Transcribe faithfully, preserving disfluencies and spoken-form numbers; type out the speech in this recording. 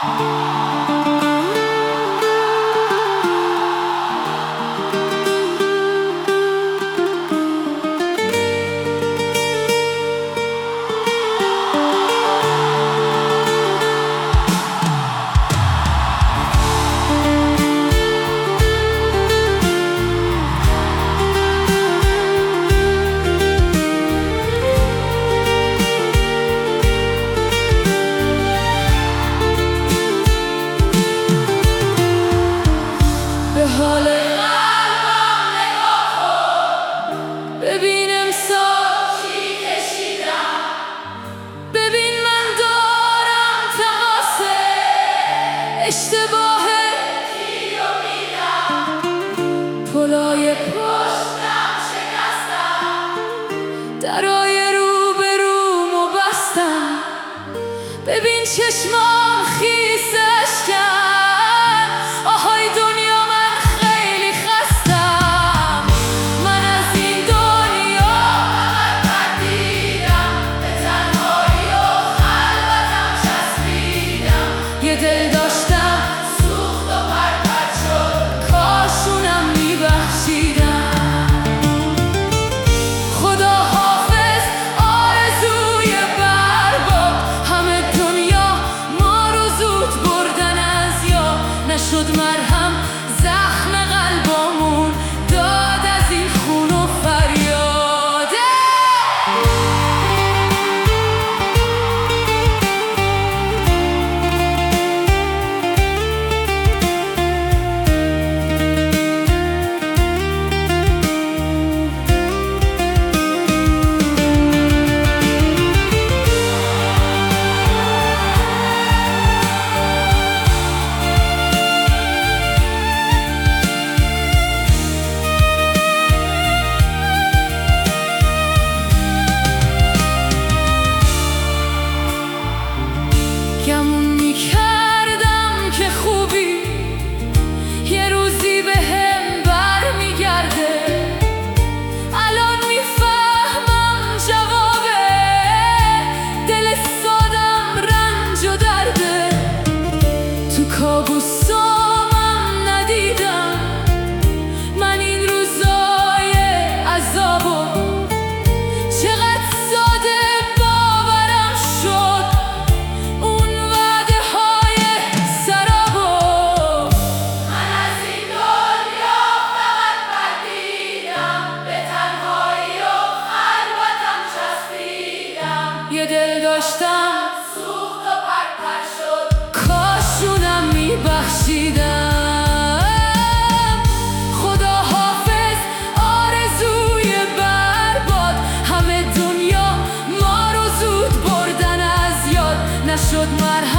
حال قلبم نگاه کن، ببین امسال چی کشیدم، ببین من دارم تقاصه اشتباه کی رو میدم، پلای پشتم شکستم، درای رو به رومو بستم، ببین چشمام خیسش کرد، آهای دنیا من خیلی خستم، من از این دنیا فقط بدیدم، به تنهایی و خلوتم چسبیدم، یه دل داشتم سوخت و پرپر شد، کاش اونم میبخشیدم. خدا حافظ آرزوی برباد، همه دنیا ما رو زود بردن از یاد، نشد مرهم زخم قلبمون داد از این خون و فریاده. گمون میکردم که خوبی یه روزی به هم بر میگرده، الان میفهمم جوابه، دل سادم رنج و درده، تو کابوسامم ندیدم من این روزای عذابو، چقدر ساده باورم شد اون وعده های سرابو، من از این دنیا فقط بدیدم، به تنهایی و خلوتم چسبیدم، یه دل داشتم سوخت و پرپر شد، کاش اونم میبخشیدم. خدا حافظ آرزوی برباد، همه دنیا ما رو زود بردن از یاد، نشد مرهم